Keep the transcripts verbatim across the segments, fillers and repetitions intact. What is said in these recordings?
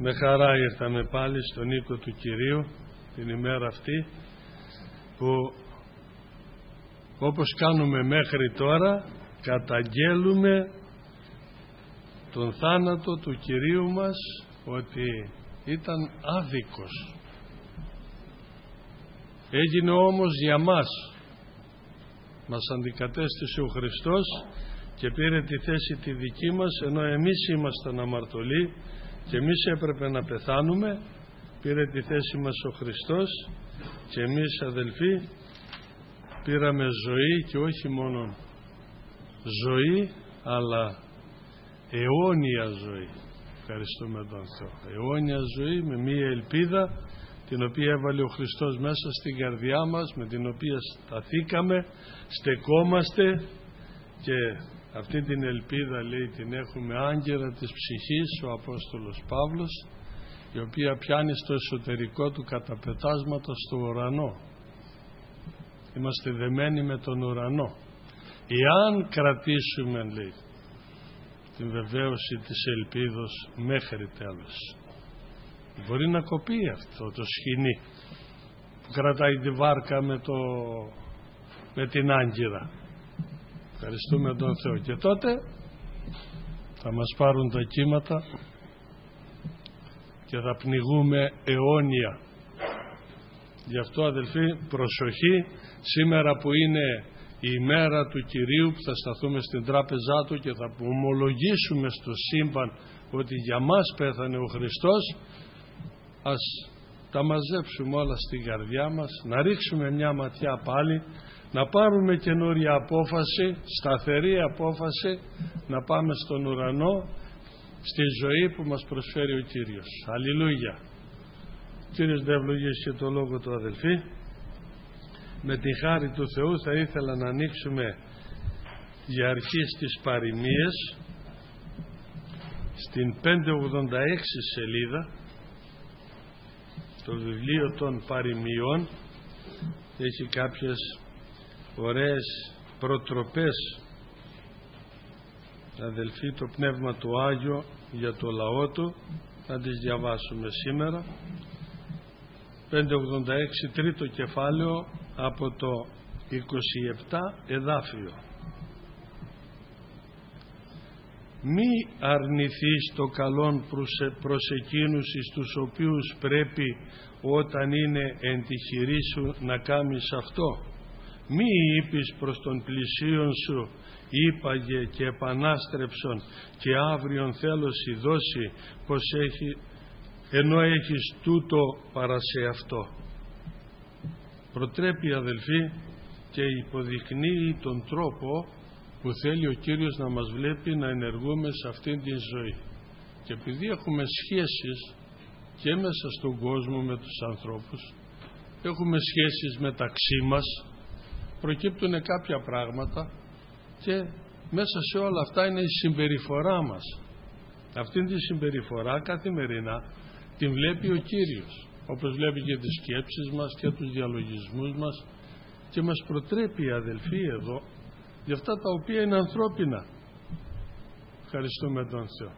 Με χαρά ήρθαμε πάλι στον οίκο του Κυρίου την ημέρα αυτή που, όπως κάνουμε μέχρι τώρα, καταγγέλουμε τον θάνατο του Κυρίου μας, ότι ήταν άδικος. Έγινε όμως για μας. Μας αντικατέστησε ο Χριστός και πήρε τη θέση τη δική μας, ενώ εμείς ήμασταν αμαρτωλοί και εμείς έπρεπε να πεθάνουμε. Πήρε τη θέση μας ο Χριστός και εμείς, αδελφοί, πήραμε ζωή, και όχι μόνο ζωή, αλλά αιώνια ζωή. Ευχαριστούμε τον Θεό. Αιώνια ζωή με μία ελπίδα την οποία έβαλε ο Χριστός μέσα στην καρδιά μας, με την οποία σταθήκαμε, στεκόμαστε, και αυτή την ελπίδα, λέει, την έχουμε άγκυρα της ψυχής, ο Απόστολος Παύλος, η οποία πιάνει στο εσωτερικό του καταπετάσματα στο ουρανό. Είμαστε δεμένοι με τον ουρανό. Εάν κρατήσουμε, λέει, την βεβαίωση της ελπίδος μέχρι τέλος. Μπορεί να κοπεί αυτό το σκηνή που κρατάει τη βάρκα με, το, με την άγκυρα. Ευχαριστούμε τον Θεό. Και τότε θα μας πάρουν τα κύματα και θα πνιγούμε αιώνια. Γι' αυτό, αδελφοί, προσοχή, σήμερα που είναι η ημέρα του Κυρίου, που θα σταθούμε στην τράπεζά Του και θα ομολογήσουμε στο σύμπαν ότι για μας πέθανε ο Χριστός, ας τα μαζέψουμε όλα στην καρδιά μας, να ρίξουμε μια ματιά πάλι, να πάρουμε καινούρια απόφαση, σταθερή απόφαση, να πάμε στον ουρανό, στη ζωή που μας προσφέρει ο Κύριος. Αλληλούια. Κύριος να ευλογήσει το λόγο του, αδελφοί. Με τη χάρη του Θεού θα ήθελα να ανοίξουμε για αρχή στις παροιμίες, στην πεντακόσια ογδόντα έξι σελίδα, το βιβλίο των παροιμιών. Έχει κάποιες ωραίες προτροπές, αδελφοί, το Πνεύμα του Άγιο για το λαό Του. Θα τις διαβάσουμε σήμερα. πεντακόσια ογδόντα έξι, τρίτο κεφάλαιο, από το είκοσι επτά εδάφιο. Μη αρνηθείς το καλόν προς εκείνους εις τους οποίους πρέπει όταν είναι εν τη χειρή σου να κάνεις αυτό. Μη είπεις προς τον πλησίον σου, είπαγε και επανάστρεψον, και αύριον θέλωση δώσει, πως έχει, ενώ έχεις τούτο παρά σε αυτό. Προτρέπει, αδελφοί, και υποδεικνύει τον τρόπο που θέλει ο Κύριος να μας βλέπει να ενεργούμε σε αυτήν την ζωή. Και επειδή έχουμε σχέσεις και μέσα στον κόσμο με τους ανθρώπους, έχουμε σχέσεις μεταξύ μας, προκύπτουν κάποια πράγματα και μέσα σε όλα αυτά είναι η συμπεριφορά μας. Αυτήν τη συμπεριφορά καθημερινά την βλέπει ο Κύριος, όπως βλέπει και τις σκέψεις μας και τους διαλογισμούς μας, και μας προτρέπει, αδελφοί, εδώ για αυτά τα οποία είναι ανθρώπινα. Ευχαριστούμε τον Θεό.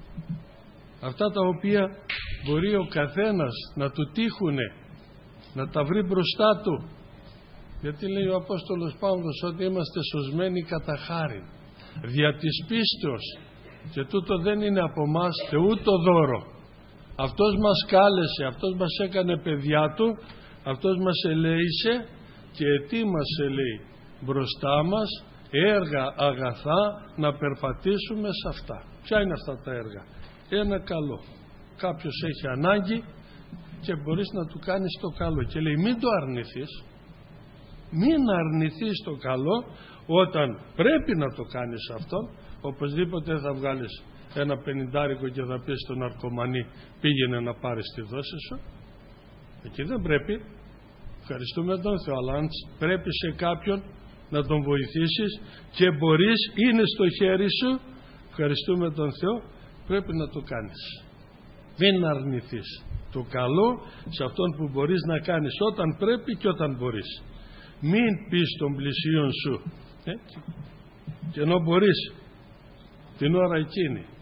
Αυτά τα οποία μπορεί ο καθένας να του τύχουνε, να τα βρει μπροστά του. Γιατί λέει ο Απόστολος Παύλος ότι είμαστε σωσμένοι κατά χάριν, δια της πίστεως, και τούτο δεν είναι από μας Θεού το δώρο. Αυτός μας κάλεσε, Αυτός μας έκανε παιδιά Του, Αυτός μας ελέησε και ετοίμασε, λέει, μπροστά μας έργα αγαθά να περπατήσουμε σε αυτά. Ποια είναι αυτά τα έργα? Ένα καλό. Κάποιος έχει ανάγκη και μπορείς να του κάνεις το καλό, και λέει μην το αρνηθείς. Μην αρνηθείς το καλό όταν πρέπει να το κάνεις αυτό. Οπωσδήποτε θα βγάλεις ένα πενηντάρικο και θα πεις στον ναρκωμανή πήγαινε να πάρεις τη δόση σου. Εκεί δεν πρέπει. Ευχαριστούμε τον Θεό. Αλλά αν πρέπει σε κάποιον να τον βοηθήσεις και μπορείς, είναι στο χέρι σου, ευχαριστούμε τον Θεό, πρέπει να το κάνεις. Μην αρνηθείς το καλό σε αυτόν που μπορείς να κάνεις όταν πρέπει και όταν μπορείς. Μην πεις των πλησίον σου, ε, και ενώ μπορείς την ώρα εκείνη,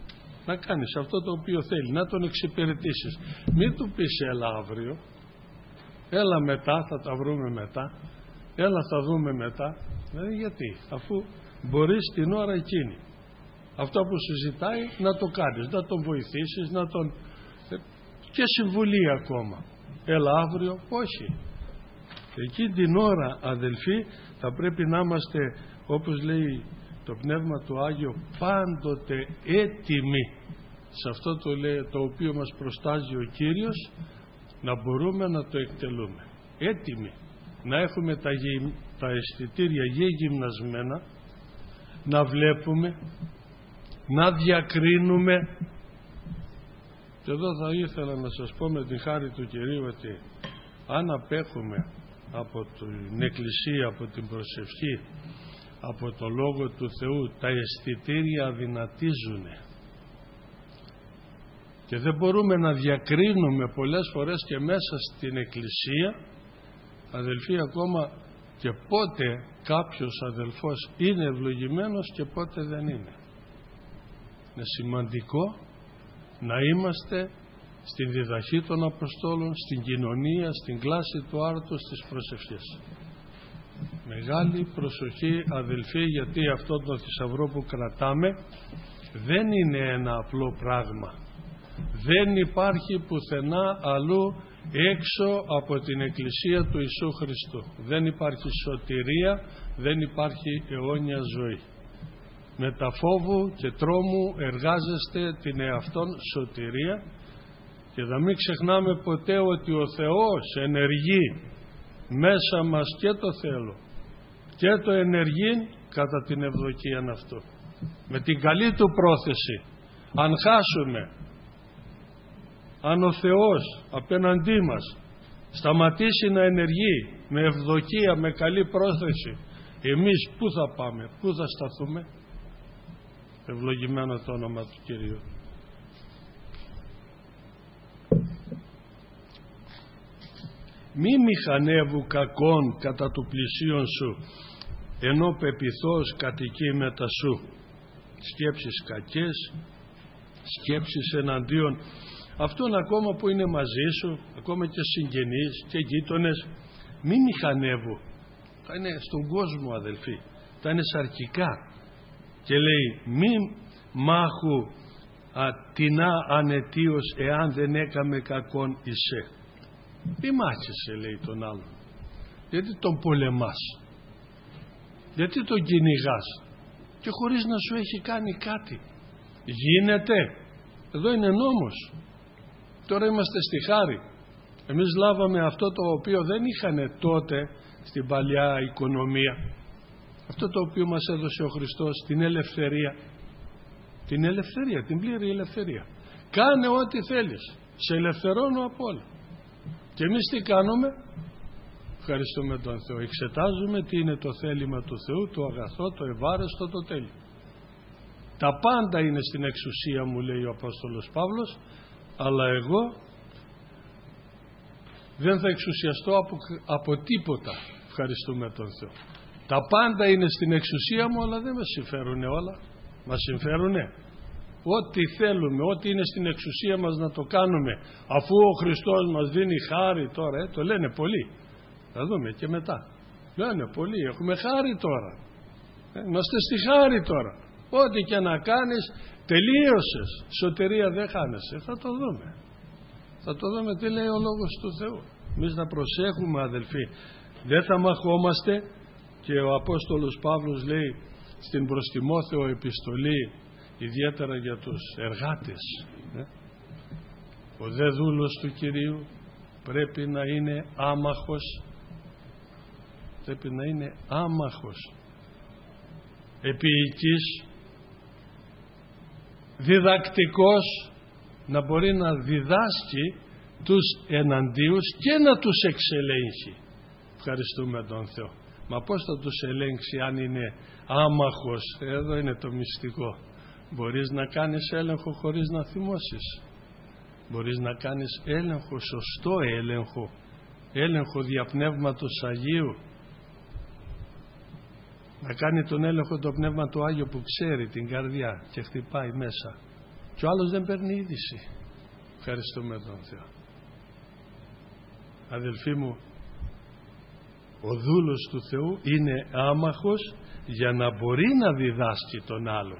να κάνεις αυτό το οποίο θέλει, να τον εξυπηρετήσεις. Μην του πεις έλα αύριο, έλα μετά, θα τα βρούμε μετά, έλα θα δούμε μετά. Δηλαδή γιατί, αφού μπορείς την ώρα εκείνη αυτό που σου ζητάει να το κάνεις, να τον βοηθήσεις, να τον... και συμβουλή ακόμα. Έλα αύριο, όχι. Εκεί την ώρα, αδελφοί, θα πρέπει να είμαστε, όπως λέει το Πνεύμα του Άγιο, πάντοτε έτοιμοι σε αυτό το, λέει, το οποίο μας προστάζει ο Κύριος, να μπορούμε να το εκτελούμε. Έτοιμοι να έχουμε τα, γυ, τα αισθητήρια γυμνασμένα, να βλέπουμε, να διακρίνουμε. Και εδώ θα ήθελα να σας πω με την χάρη του Κυρίου ότι αν απέχουμε από την Εκκλησία, από την προσευχή, από το Λόγο του Θεού, τα αισθητήρια αδυνατίζουν και δεν μπορούμε να διακρίνουμε πολλές φορές και μέσα στην Εκκλησία, αδελφοί, ακόμα και πότε κάποιος αδελφός είναι ευλογημένος και πότε δεν είναι. Είναι σημαντικό να είμαστε στην διδαχή των Αποστόλων, στην κοινωνία, στην κλάση του άρτου, στις προσευχές. Μεγάλη προσοχή, αδελφοί, γιατί αυτό το θησαυρό που κρατάμε δεν είναι ένα απλό πράγμα. Δεν υπάρχει πουθενά αλλού έξω από την Εκκλησία του Ιησού Χριστού. Δεν υπάρχει σωτηρία, δεν υπάρχει αιώνια ζωή. Με τα φόβου και τρόμου εργάζεστε την εαυτόν σωτηρία και να μην ξεχνάμε ποτέ ότι ο Θεός ενεργεί μέσα μας και το θέλω και το ενεργεί κατά την ευδοκία αυτού. Με την καλή του πρόθεση, αν χάσουμε, αν ο Θεός απέναντί μας σταματήσει να ενεργεί με ευδοκία, με καλή πρόθεση, εμείς πού θα πάμε, πού θα σταθούμε? Ευλογημένο το όνομα του Κυρίου. Μη μηχανεύου κακών κατά του πλησίον σου, ενώ πεποιθώς κατοικεί μετά σου. Σκέψεις κακές, σκέψεις εναντίον αυτόν ακόμα που είναι μαζί σου, ακόμα και συγγενείς και γείτονες. Μη μηχανεύου. Θα είναι στον κόσμο, αδελφοί, θα είναι σαρκικά. Και λέει μη μάχου ατινά ανετίως εάν δεν έκαμε κακόν εισέ. Μη μάχεσαι, λέει τον άλλον. Γιατί τον πολεμάς, γιατί τον κυνηγάς και χωρίς να σου έχει κάνει κάτι? Γίνεται? Εδώ είναι νόμος. Τώρα είμαστε στη χάρη. Εμείς λάβαμε αυτό το οποίο δεν είχαν τότε στην παλιά οικονομία, αυτό το οποίο μας έδωσε ο Χριστός, την ελευθερία. Την ελευθερία, την πλήρη ελευθερία. Κάνε ό,τι θέλεις, σε ελευθερώνω από όλα. Και εμείς τι κάνουμε? Ευχαριστούμε τον Θεό, εξετάζουμε τι είναι το θέλημα του Θεού, το αγαθό, το ευάρεστο, το τέλειο. Τα πάντα είναι στην εξουσία μου, λέει ο Απόστολος Παύλος, αλλά εγώ δεν θα εξουσιαστώ από, από τίποτα. Ευχαριστούμε τον Θεό. Τα πάντα είναι στην εξουσία μου, αλλά δεν με συμφέρουνε όλα. Μας συμφέρουνε? Ό,τι θέλουμε, ό,τι είναι στην εξουσία μας να το κάνουμε, αφού ο Χριστός μας δίνει χάρη τώρα, ε, το λένε πολλοί. Θα δούμε και μετά. Λένε πολλοί, έχουμε χάρη τώρα. Ε, είμαστε στη χάρη τώρα. Ό,τι και να κάνεις, τελείωσες. Σωτηρία δεν χάνεσαι. Θα το δούμε. Θα το δούμε τι λέει ο Λόγος του Θεού. Εμείς να προσέχουμε, αδελφοί. Δεν θα μαχόμαστε. Και ο Απόστολος Παύλος λέει στην προς Τιμόθεο επιστολή, ιδιαίτερα για τους εργάτες, ε? ο δε δούλος του Κυρίου πρέπει να είναι άμαχος, πρέπει να είναι άμαχος, επίοικης, διδακτικός, να μπορεί να διδάσκει τους εναντίους και να τους εξελέγχει. Ευχαριστούμε τον Θεό. Μα πώς θα τους ελέγξει αν είναι άμαχος? Εδώ είναι το μυστικό. Μπορείς να κάνεις έλεγχο χωρίς να θυμώσεις. Μπορείς να κάνεις έλεγχο, σωστό έλεγχο, έλεγχο δια Πνεύματος Αγίου. Να κάνει τον έλεγχο το Πνεύμα του Άγιο που ξέρει την καρδιά και χτυπάει μέσα. και ο άλλος δεν παίρνει είδηση. Ευχαριστούμε τον Θεό. Αδελφοί μου, ο δούλος του Θεού είναι άμαχος για να μπορεί να διδάσκει τον άλλον.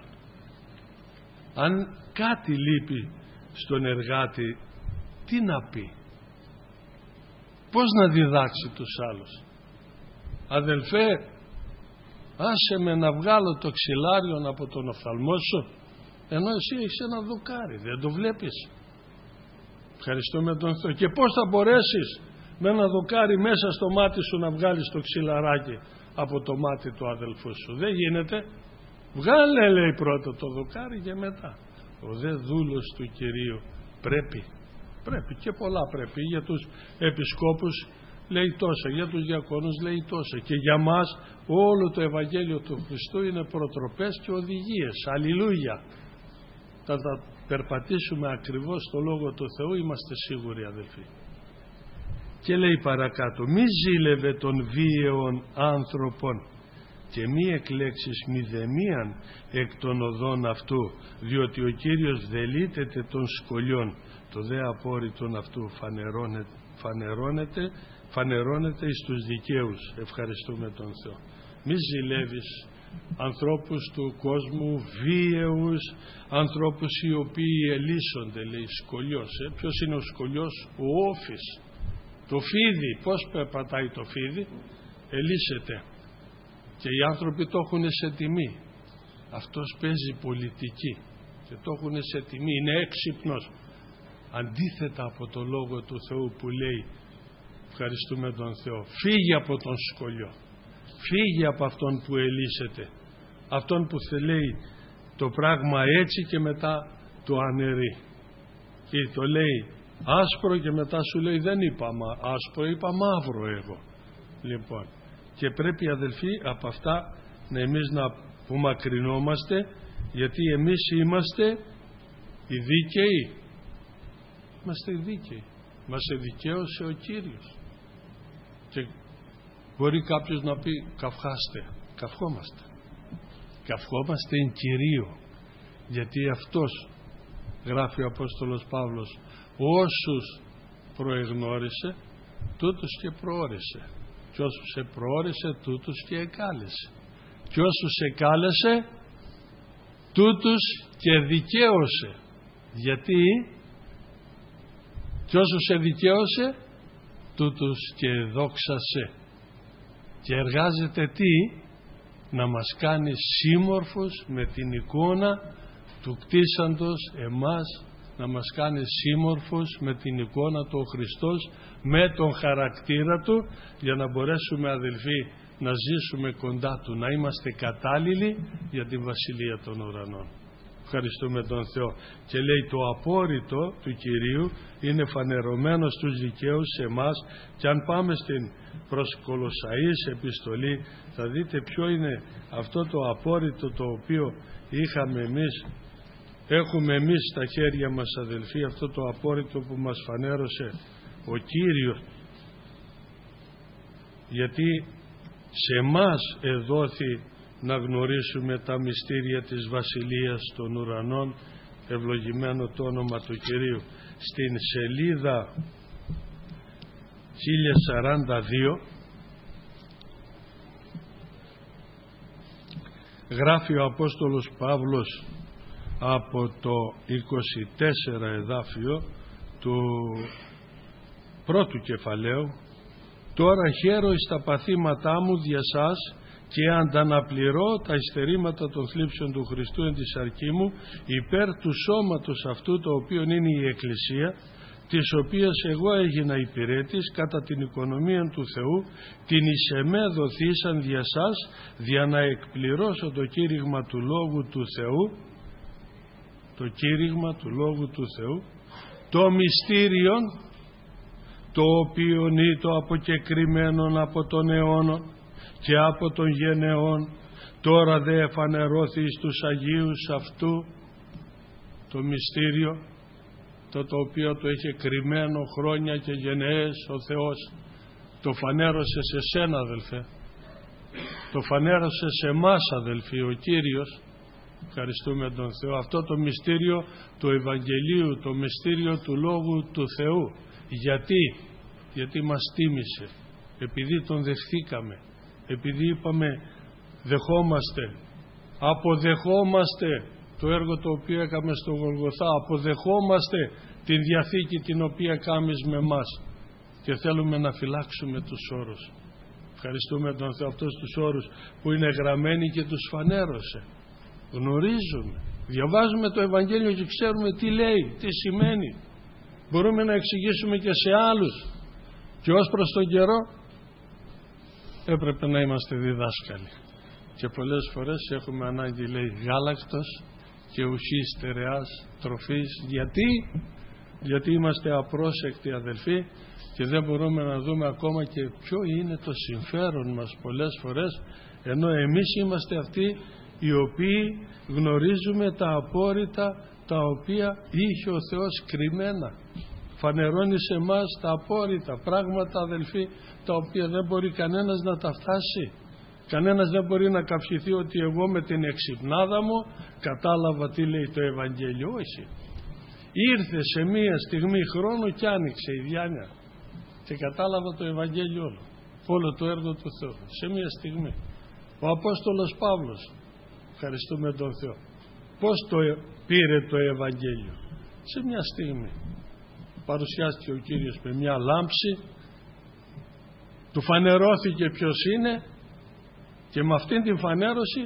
Αν κάτι λείπει στον εργάτη, τι να πει, πώς να διδάξει τους άλλους? Αδελφέ, άσε με να βγάλω το ξυλάριο από τον οφθαλμό σου, ενώ εσύ έχεις ένα δοκάρι, δεν το βλέπεις? Ευχαριστούμε τον Θεό. Και πώς θα μπορέσεις με ένα δοκάρι μέσα στο μάτι σου να βγάλεις το ξυλαράκι από το μάτι του αδελφού σου? Δεν γίνεται. Βγάλε, λέει, πρώτα το δοκάρι και μετά. Ο δε δούλος του Κυρίου πρέπει, πρέπει και πολλά πρέπει. Για τους επισκόπους λέει τόσα, για τους διακόνους λέει τόσα, και για μας όλο το Ευαγγέλιο του Χριστού είναι προτροπές και οδηγίες. Αλληλούια. Θα τα περπατήσουμε ακριβώς στο Λόγο του Θεού, είμαστε σίγουροι, αδελφοί. Και λέει παρακάτω, μη ζήλευε των βίαιων άνθρωπων και μη εκλέξεις μηδεμίαν εκ των οδών αυτού, διότι ο Κύριος δελείτεται των σκολιών, το δε απόρριτον αυτού φανερώνεται, φανερώνεται, φανερώνεται εις τους δικαίους. Ευχαριστούμε τον Θεό. Μη ζηλεύεις ανθρώπους του κόσμου, βίαιους ανθρώπους οι οποίοι ελίσσονται, λέει, σκολιός. Ε? Ποιος είναι ο σκολιός? Ο όφης, το φίδι. Πώς περπατάει το φίδι? Ελίσσεται. Και οι άνθρωποι το έχουν σε τιμή. Αυτός παίζει πολιτική και το έχουν σε τιμή, είναι έξυπνος. Αντίθετα από το Λόγο του Θεού που λέει, ευχαριστούμε τον Θεό, φύγε από τον σκολιό, φύγε από αυτόν που ελίσσεται, αυτόν που θε λέει το πράγμα έτσι και μετά το αναιρεί, ή το λέει άσπρο και μετά σου λέει δεν είπα άσπρο, είπα μαύρο εγώ. Λοιπόν, και πρέπει, αδελφοί, από αυτά να εμείς να απομακρυνόμαστε, γιατί εμείς είμαστε οι δίκαιοι. Είμαστε οι δίκαιοι. Μας εδικαίωσε ο Κύριος. Και μπορεί κάποιος να πει καυχάστε. Καυχόμαστε. Καυχόμαστε εν Κυρίω. Γιατί αυτός, γράφει ο Απόστολος Παύλος, όσους προεγνώρισε, τούτους και προώρεσε. Και όσους σε προώρεσε, τούτους και εκάλεσε. Και όσους εκάλεσε, τούτους και δικαίωσε. Γιατί? Και όσους σε δικαίωσε, τούτους και δόξασε. Και εργάζεται τι? Να μας κάνει σύμμορφους με την εικόνα του κτίσαντος εμάς, να μας κάνει σύμμορφους με την εικόνα του ο Χριστός, με τον χαρακτήρα του, για να μπορέσουμε, αδελφοί, να ζήσουμε κοντά του, να είμαστε κατάλληλοι για την Βασιλεία των Ουρανών. Ευχαριστούμε τον Θεό. Και λέει το απόρριτο του Κυρίου είναι φανερωμένο στους δικαίους σε εμάς, και αν πάμε στην προς Κολοσσαείς επιστολή θα δείτε ποιο είναι αυτό το απόρριτο το οποίο είχαμε εμείς, έχουμε εμείς στα χέρια μας, αδελφοί, αυτό το απόρριτο που μας φανέρωσε ο Κύριος, γιατί σε εμάς εδόθη να γνωρίσουμε τα μυστήρια της Βασιλείας των Ουρανών, ευλογημένο το όνομα του Κυρίου. Στην σελίδα χίλια σαράντα δύο γράφει ο Απόστολος Παύλος από το είκοσι τέσσερα εδάφιο του πρώτου κεφαλαίου, τώρα χαίρω εις τα παθήματά μου δια σας και ανταναπληρώ τα υστερήματα των θλίψεων του Χριστού εν τη σαρκή μου υπέρ του σώματος αυτού, το οποίο είναι η Εκκλησία, της οποίας εγώ έγινα υπηρέτης κατά την οικονομία του Θεού, την εις εμέ δοθήσαν δια σας, δια να εκπληρώσω το κήρυγμα του Λόγου του Θεού, το κήρυγμα του Λόγου του Θεού, το μυστήριον, το οποίο είναι το αποκεκριμένον από τον αιώνων και από των γενεών, τώρα δε εφανερώθη στους Αγίους αυτού, το μυστήριο, το, το οποίο το είχε κρυμμένο χρόνια και γενναίες ο Θεός, το φανέρωσε σε σένα, αδελφέ, το φανέρωσε σε εμάς, αδελφοί, ο Κύριος, Ευχαριστούμε τον Θεό. Αυτό το μυστήριο του Ευαγγελίου, το μυστήριο του Λόγου του Θεού. Γιατί? Γιατί μας τίμησε. Επειδή τον δεχθήκαμε. Επειδή είπαμε δεχόμαστε. Αποδεχόμαστε το έργο το οποίο έκαμε στο Γολγοθά. Αποδεχόμαστε την Διαθήκη την οποία κάμεις με μας. Και θέλουμε να φυλάξουμε τους όρους. Ευχαριστούμε τον Θεό, αυτούς τους όρους που είναι γραμμένοι και τους φανέρωσε. Γνωρίζουμε, διαβάζουμε το Ευαγγέλιο και ξέρουμε τι λέει, τι σημαίνει. Μπορούμε να εξηγήσουμε και σε άλλους. Και ως προς τον καιρό έπρεπε να είμαστε διδάσκαλοι. Και πολλές φορές έχουμε ανάγκη, λέει, γάλακτος και ουχής στερεάς τροφής. Γιατί? Γιατί είμαστε απρόσεκτοι, αδελφοί, και δεν μπορούμε να δούμε ακόμα και ποιο είναι το συμφέρον μας πολλές φορές, ενώ εμείς είμαστε αυτοί οι οποίοι γνωρίζουμε τα απόρριτα τα οποία είχε ο Θεός κρυμμένα. Φανερώνει σε εμάς τα απόρριτα πράγματα, αδελφοί, τα οποία δεν μπορεί κανένας να τα φτάσει. Κανένας δεν μπορεί να καυχηθεί ότι εγώ με την εξυπνάδα μου κατάλαβα τι λέει το Ευαγγέλιο. Όχι. Ήρθε σε μία στιγμή χρόνου και άνοιξε η διάνοια και κατάλαβα το Ευαγγέλιο όλο. Όλο το έργο του Θεού. Σε μία στιγμή. Ο Απόστολος Παύλος, ευχαριστούμε τον Θεό, πώς το πήρε το Ευαγγέλιο? Σε μία στιγμή. Παρουσιάστηκε ο Κύριος με μια λάμψη, του φανερώθηκε ποιος είναι και με αυτήν την φανέρωση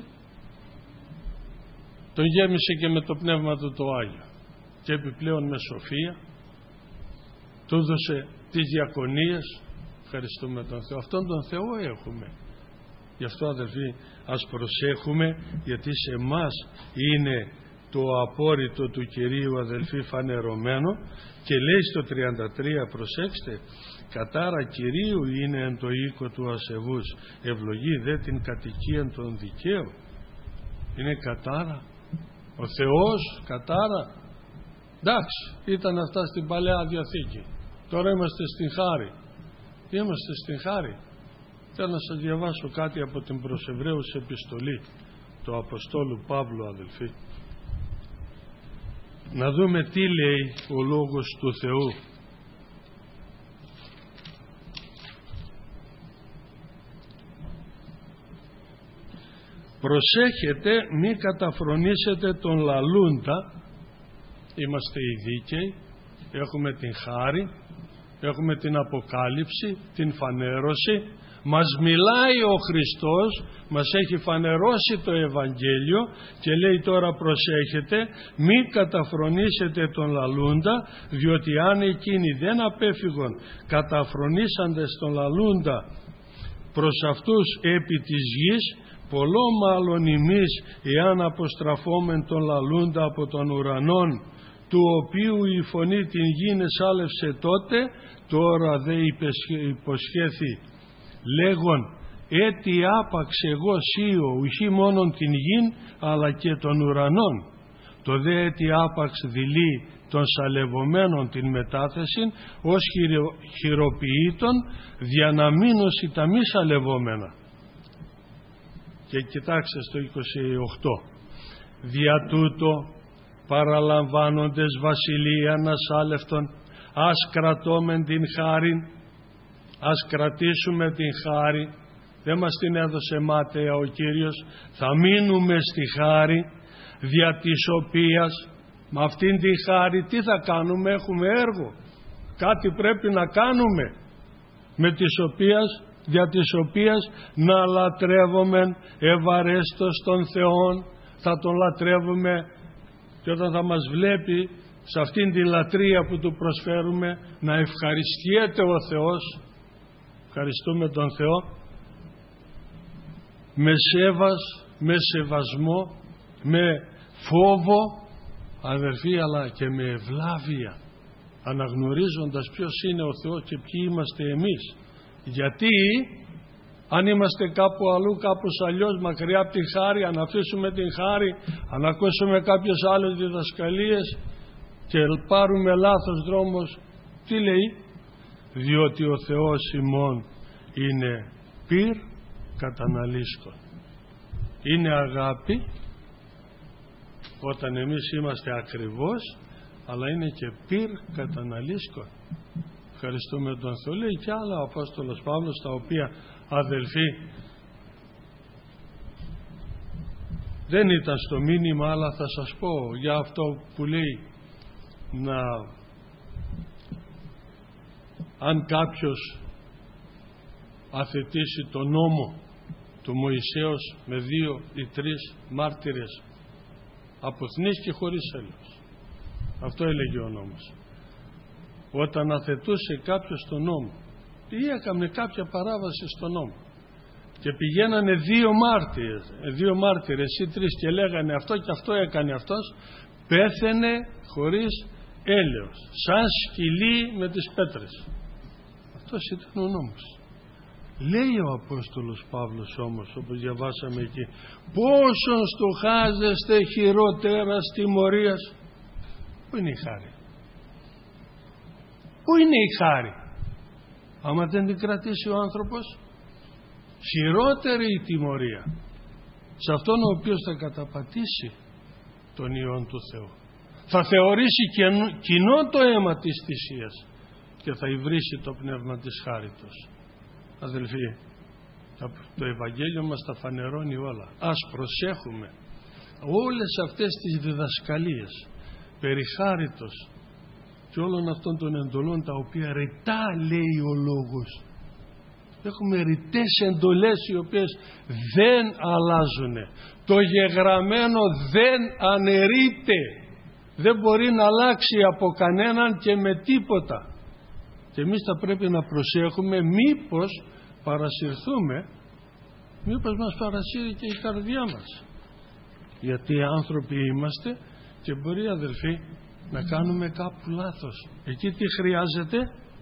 τον γέμισε και με το Πνεύμα του το Άγιο και επιπλέον με σοφία του έδωσε τις διακονίες. Ευχαριστούμε τον Θεό. Αυτόν τον Θεό έχουμε. Γι' αυτό, αδελφοί, ας προσέχουμε, γιατί σε εμάς είναι το απόρριτο του Κυρίου, αδελφοί, φανερωμένο, και λέει στο τριάντα τρία, προσέξτε, κατάρα Κυρίου είναι εν το οίκο του ασεβούς, ευλογεί δε την κατοικία των δικαίων. Είναι κατάρα. Ο Θεός κατάρα. Εντάξει, ήταν αυτά στην Παλαιά Διαθήκη. Τώρα είμαστε στην χάρη. Είμαστε στην χάρη. Θέλω να σας διαβάσω κάτι από την προς Εβραίους επιστολή του Αποστόλου Παύλου, αδελφοί. Να δούμε τι λέει ο Λόγος του Θεού. Προσέχετε μη καταφρονήσετε τον λαλούντα. Είμαστε οι δίκαιοι, έχουμε την χάρη, έχουμε την αποκάλυψη, την φανέρωση. Μας μιλάει ο Χριστός, μας έχει φανερώσει το Ευαγγέλιο και λέει τώρα προσέχετε μη καταφρονήσετε τον λαλούντα, διότι αν εκείνοι δεν απέφυγον καταφρονήσαντες τον λαλούντα προς αυτούς επί της γης, πολλό μάλλον εμείς εάν αποστραφόμεν τον λαλούντα από τον ουρανόν, του οποίου η φωνή την γην εσάλευσε τότε, τώρα δε υποσχέθη λέγον έτι άπαξ εγώ σίω ουχή μόνον την γην αλλά και των ουρανών. Το δε έτι άπαξ δειλεί των σαλευομένων την μετάθεση ως χειρο, χειροποιήτων διαναμείνωση τα μη σαλευόμενα. Και κοιτάξτε στο είκοσι οκτώ, δια τούτο παραλαμβάνοντες βασιλείαν ασάλευτον ας κρατώμεν την χάριν. Ας κρατήσουμε την χάρη. Δεν μας την έδωσε μάταια ο Κύριος. Θα μείνουμε στη χάρη, δια της οποίας με αυτήν την χάρη τι θα κάνουμε? Έχουμε έργο, κάτι πρέπει να κάνουμε, με της οποίας, δια της οποίας να λατρεύομεν ευαρέστος των Θεών. Θα τον λατρεύουμε και όταν θα μας βλέπει σε αυτήν την λατρεία που του προσφέρουμε να ευχαριστιέται ο Θεός. Ευχαριστούμε τον Θεό με σέβας, με σεβασμό, με φόβο, αδερφοί, αλλά και με ευλάβεια, αναγνωρίζοντας ποιος είναι ο Θεός και ποιοι είμαστε εμείς. Γιατί αν είμαστε κάπου αλλού, κάπου αλλιώς, μακριά από την χάρη, αν αφήσουμε την χάρη, αν ακούσουμε κάποιες άλλες διδασκαλίες και πάρουμε λάθος δρόμος, τι λέει? Διότι ο Θεός ημών είναι πυρ καταναλύσκων. Είναι αγάπη όταν εμείς είμαστε ακριβώς, αλλά είναι και πυρ καταναλύσκων. Ευχαριστούμε τον Θεό. Λέει και άλλα ο Απόστολος Παύλος, τα οποία, αδελφοί, δεν ήταν στο μήνυμα, αλλά θα σας πω για αυτό που λέει, να αν κάποιος αθετήσει τον νόμο του Μωυσέως με δύο ή τρεις μάρτυρες, αποθνείς και χωρίς έλεος. Αυτό έλεγε ο νόμος. Όταν αθετούσε κάποιος τον νόμο ή έκανε κάποια παράβαση στον νόμο και πηγαίνανε δύο μάρτυρες, δύο μάρτυρες ή τρεις και λέγανε αυτό και αυτό έκανε αυτός, πέθαινε χωρίς έλεος, σαν σκυλί με τις πέτρες. Αυτός ήταν ο νόμος. Λέει ο Απόστολος Παύλος όμως, όπως διαβάσαμε εκεί, πόσον στοχάζεστε χειρότερας τιμωρίας. Πού είναι η χάρη? Πού είναι η χάρη? Άμα δεν την κρατήσει ο άνθρωπος, χειρότερη η τιμωρία σε αυτόν ο οποίος θα καταπατήσει τον Υιόν του Θεού. Θα θεωρήσει κοινό το αίμα της θυσίας και θα υβρίσει το πνεύμα της χάριτος. Αδελφοί, το Ευαγγέλιο μας τα φανερώνει όλα. Ας προσέχουμε όλες αυτές τις διδασκαλίες περί χάριτος και όλων αυτών των εντολών, τα οποία ρητά λέει ο Λόγος. Έχουμε ρητές εντολές οι οποίες δεν αλλάζουν. Το γεγραμμένο δεν αναιρείται. Δεν μπορεί να αλλάξει από κανέναν και με τίποτα. Και εμείς θα πρέπει να προσέχουμε μήπως παρασυρθούμε, μήπως μας παρασύρει και η καρδιά μας. Γιατί άνθρωποι είμαστε και μπορεί, αδελφοί, να κάνουμε κάπου λάθος. Εκεί τι χρειάζεται?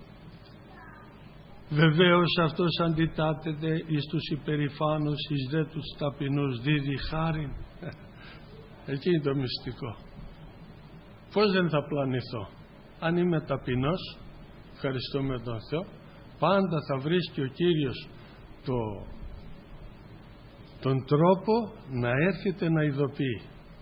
Βεβαίως αυτός αντιτάτεται εις τους υπερηφάνους, εις δε τους ταπεινούς δίδει χάριν. Εκεί είναι το μυστικό. Πώς δεν θα πλανηθώ? Αν είμαι ταπεινός, ευχαριστούμε τον Θεό, πάντα θα βρίσκει ο Κύριος το, τον τρόπο να έρχεται να ειδοποιεί.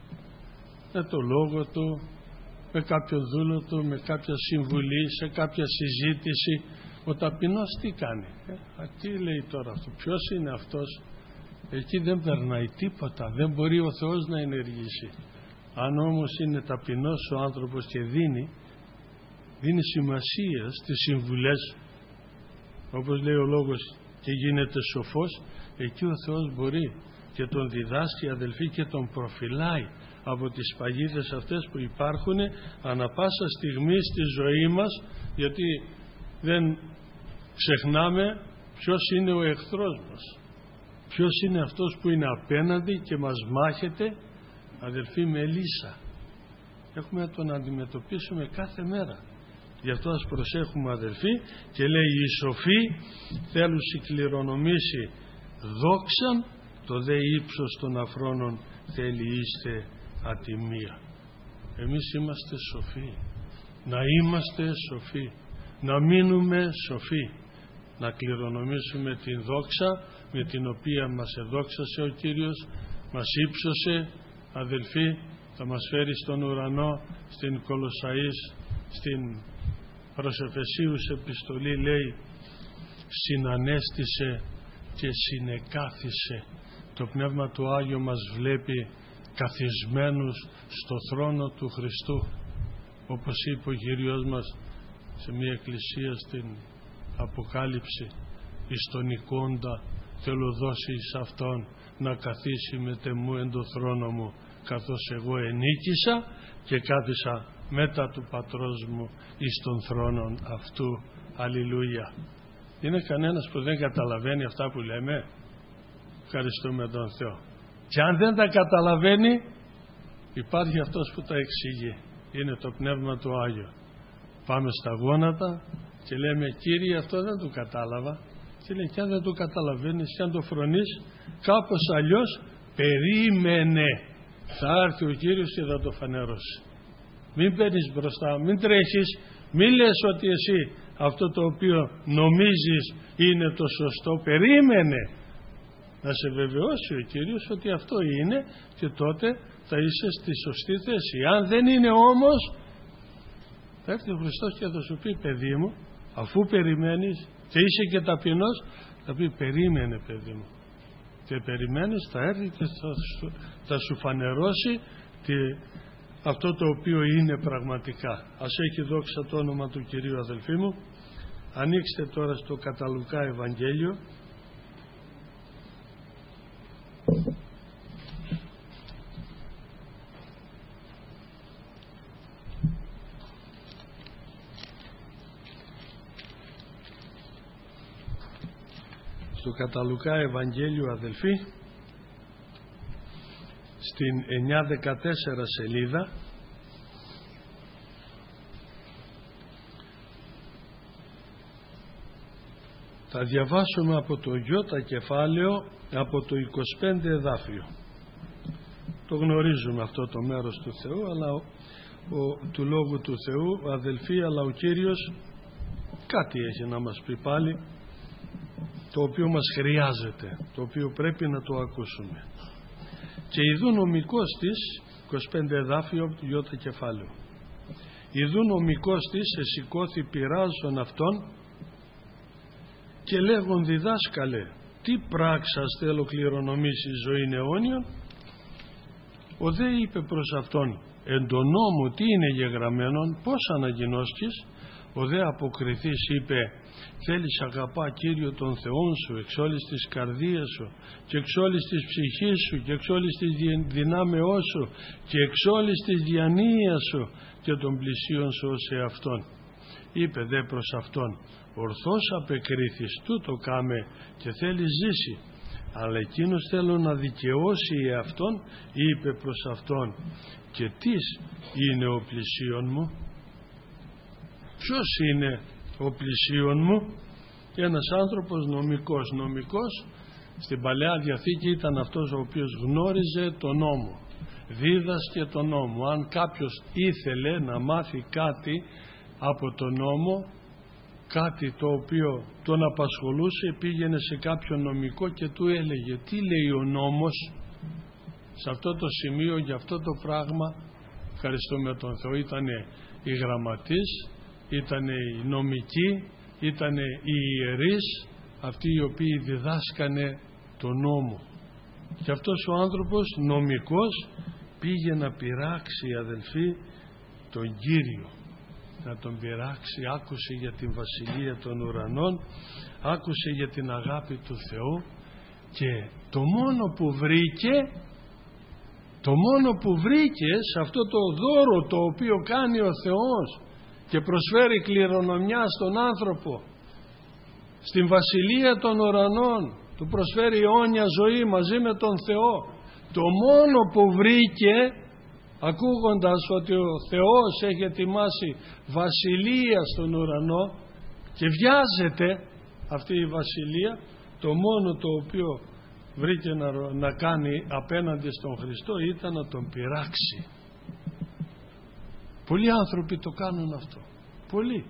Με το λόγο Του, με κάποιον δούλο Του, με κάποια συμβουλή, σε κάποια συζήτηση. Ο ταπεινός τι κάνει? Ε, α, τι λέει τώρα αυτό? Ποιος είναι αυτός? Εκεί δεν περνάει τίποτα. Δεν μπορεί ο Θεός να ενεργήσει. Αν όμως είναι ταπεινός ο άνθρωπος και δίνει, δίνει σημασία στις συμβουλές, όπως λέει ο Λόγος, και γίνεται σοφός, εκεί ο Θεός μπορεί και τον διδάσκει, αδελφοί, και τον προφυλάει από τις παγίδες αυτές που υπάρχουν ανα πάσα στιγμή στη ζωή μας, γιατί δεν ξεχνάμε ποιος είναι ο εχθρός μας, ποιος είναι αυτός που είναι απέναντι και μας μάχεται, αδελφοί, με λύσα. Έχουμε να τον αντιμετωπίσουμε κάθε μέρα. Γι' αυτό ας προσέχουμε, αδελφοί, και λέει οι σοφοί θέλουν κληρονομήσει δόξαν, το δε ύψος των αφρόνων θέλει είστε ατιμία. Εμείς είμαστε σοφοί. Να είμαστε σοφοί. Να μείνουμε σοφοί. Να κληρονομήσουμε την δόξα με την οποία μας εδόξασε ο Κύριος, μας ύψωσε, αδελφοί, θα μας φέρει στον ουρανό. Στην Κολοσσαείς, στην προς Εφεσίους επιστολή λέει, συνανέστησε και συνεκάθισε. Το Πνεύμα του Άγιο μας βλέπει καθισμένους στο θρόνο του Χριστού, όπως είπε ο Κύριος μας σε μια εκκλησία στην Αποκάλυψη, εις τον εικόντα θέλω δώσει εις Αυτόν να καθίσει με τεμού εν το θρόνο μου, καθώς εγώ ενίκησα και κάθισα μετά του Πατρός μου εις των θρόνων αυτού. Αλληλούια. Είναι κανένας που δεν καταλαβαίνει αυτά που λέμε? Ευχαριστούμε τον Θεό. Και αν δεν τα καταλαβαίνει, υπάρχει αυτός που τα εξηγεί. Είναι το Πνεύμα του Άγιο. Πάμε στα γόνατα και λέμε, Κύριε, αυτό δεν το κατάλαβα. Και λέει, και αν δεν το καταλαβαίνεις και αν το φρονείς, κάπως αλλιώς περίμενε. Θα έρθει ο Κύριος και θα το φανερώσει. Μην παίρνεις μπροστά, μην τρέχεις, μην λες ότι εσύ αυτό το οποίο νομίζεις είναι το σωστό. Περίμενε να σε βεβαιώσει ο Κύριος ότι αυτό είναι, και τότε θα είσαι στη σωστή θέση. Αν δεν είναι όμως, θα έρθει ο Χριστός και θα σου πει, παιδί μου, αφού περιμένεις και είσαι και ταπεινός, θα πει, περίμενε παιδί μου, και περιμένεις, θα έρθει και θα σου, θα σου φανερώσει τι, αυτό το οποίο είναι πραγματικά. Ας έχει δόξα το όνομα του Κυρίου, αδελφοί μου. Ανοίξτε τώρα στο κατά Λουκά Ευαγγέλιο, στο κατά Λουκά Ευαγγέλιο, αδελφοί, στην εννιακόσια δεκατέσσερα σελίδα, θα διαβάσουμε από το Ι κεφάλαιο, από το είκοσι πέντε εδάφιο. Το γνωρίζουμε αυτό το μέρος του Θεού, αλλά ο, ο, του Λόγου του Θεού, αδελφοί, αλλά ο Κύριος κάτι έχει να μας πει πάλι, το οποίο μας χρειάζεται, το οποίο πρέπει να το ακούσουμε. Και ιδού νομικός της, είκοσι πέντε εδάφιο από το Ι κεφάλαιο, ιδού νομικός της εσηκώθη πειράζον αυτόν και λέγον, διδάσκαλε, τι πράξαστε ολοκληρονομήσει ζωήν αιώνιον? Ο δε είπε προς αυτόν, εν το νόμο τι είναι γεγραμμένον, πώς αναγινώσκεις? Ο δε αποκριθής είπε, θέλεις αγαπά Κύριο τον Θεόν σου εξ όλης της καρδίας σου και εξ όλης της ψυχής σου και εξ όλης της δυνάμεώς σου και εξ όλης της διανοίας σου και των πλησίων σου ως εαυτόν. Είπε δε προς αυτόν, ορθώς απεκρίθης, τούτο κάμε και θέλει ζήσει, αλλά εκείνος θέλω να δικαιώσει εαυτόν. Είπε προς αυτόν, και τις είναι ο πλησίον μου? Ποιος είναι ο πλησίον μου? Ένας άνθρωπος νομικός. Νομικός στην Παλαιά Διαθήκη ήταν αυτός ο οποίος γνώριζε τον νόμο, δίδασκε τον νόμο. Αν κάποιος ήθελε να μάθει κάτι από τον νόμο, κάτι το οποίο τον απασχολούσε, πήγαινε σε κάποιον νομικό και του έλεγε τι λέει ο νόμος σε αυτό το σημείο, για αυτό το πράγμα. Ευχαριστούμε τον Θεό, ήταν οι γραμματείς, ήταν οι νομικοί, ήταν οι ιερείς, αυτοί οι οποίοι διδάσκανε τον νόμο. Και αυτός ο άνθρωπος νομικός πήγε να πειράξει, αδελφοί, τον Κύριο, να τον πειράξει. Άκουσε για την βασιλεία των ουρανών, άκουσε για την αγάπη του Θεού, και το μόνο που βρήκε, το μόνο που βρήκε σε αυτό το δώρο το οποίο κάνει ο Θεός και προσφέρει κληρονομιά στον άνθρωπο, στην βασιλεία των ουρανών, του προσφέρει αιώνια ζωή μαζί με τον Θεό, το μόνο που βρήκε, ακούγοντας ότι ο Θεός έχει ετοιμάσει βασιλεία στον ουρανό και βιάζεται αυτή η βασιλεία, το μόνο το οποίο βρήκε να, να κάνει απέναντι στον Χριστό ήταν να τον πειράξει. Πολλοί άνθρωποι το κάνουν αυτό, πολλοί.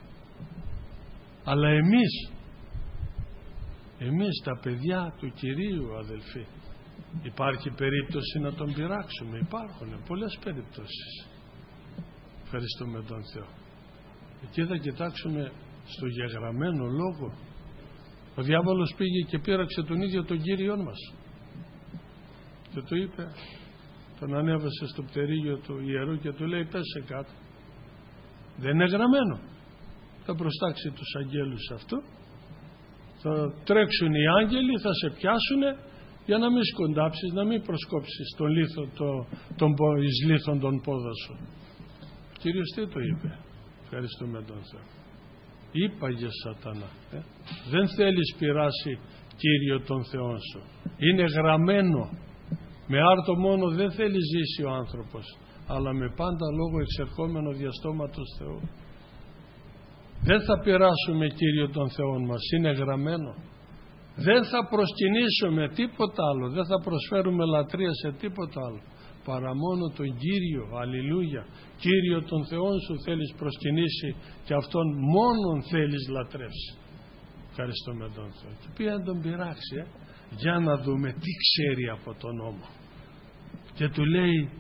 Αλλά εμείς, εμείς τα παιδιά του Κυρίου, αδελφοί, υπάρχει περίπτωση να τον πειράξουμε? Υπάρχουν πολλές περιπτώσεις. Ευχαριστούμε τον Θεό. Εκεί θα κοιτάξουμε στο γεγραμμένο λόγο. Ο διάβολος πήγε και πείραξε τον ίδιο τον Κύριον μας και του είπε, τον ανέβασε στο πτερίγιο του ιερού και του λέει, πέσε κάτω. Δεν είναι γραμμένο? Θα προστάξει τους αγγέλους αυτού, θα τρέξουν οι άγγελοι, θα σε πιάσουνε για να μην σκοντάψεις, να μην προσκόψεις τον λίθο, το, τον εις λίθον τον πόδα σου. Ο Κύριος τι το είπε? Ευχαριστούμε τον Θεό. Είπαγε Σατανά, ε? δεν θέλεις πειράσει Κύριο τον Θεό σου. Είναι γραμμένο. Με άρτο μόνο δεν θέλει ζήσει ο άνθρωπος, αλλά με πάντα λόγο εξερχόμενο διαστόματος Θεού. Δεν θα πειράσουμε Κύριο τον Θεό μας, είναι γραμμένο. Δεν θα προσκυνήσουμε τίποτα άλλο, δεν θα προσφέρουμε λατρεία σε τίποτα άλλο, παρά μόνο τον Κύριο. Αλληλούια. Κύριο τον Θεό σου θέλεις προσκυνήσει και αυτόν μόνον θέλεις λατρεύσει. Ευχαριστούμε τον Θεό. Και πήγε να τον πειράξει, ε, για να δούμε τι ξέρει από τον νόμο. και του λέει,